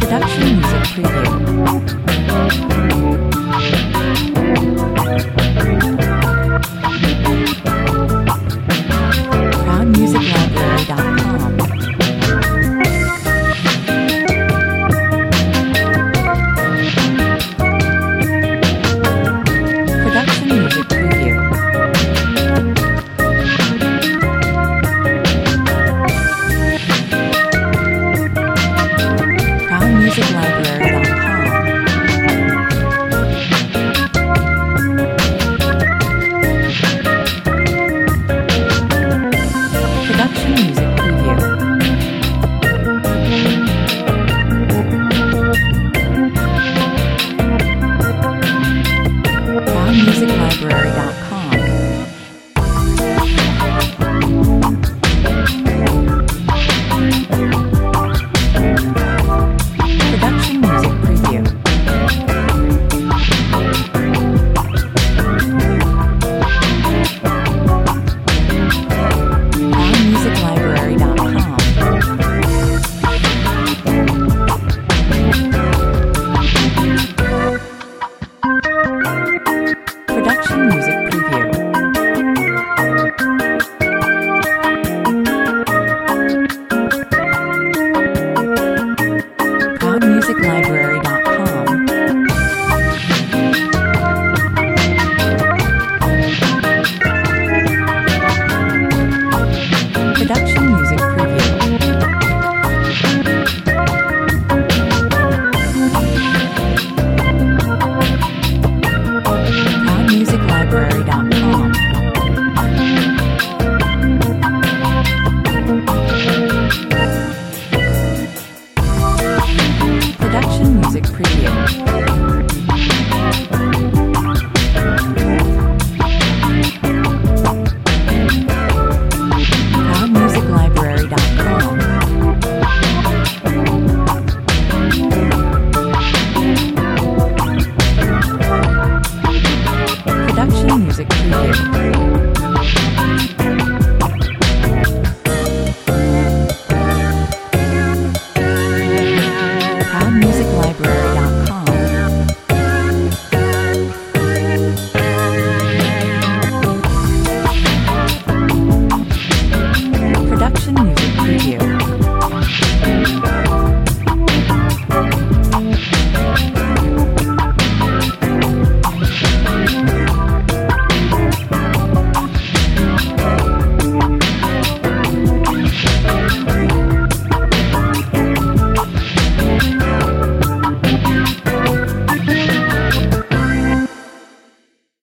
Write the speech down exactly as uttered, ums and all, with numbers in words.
Production music preview. proud music library dot com. Production music preview. proud music library dot com. Production music preview. proud music library dot com. Production music preview. proud music library dot com. Production music preview. proud music library dot com. Production music preview. proud music library dot com. Production music preview.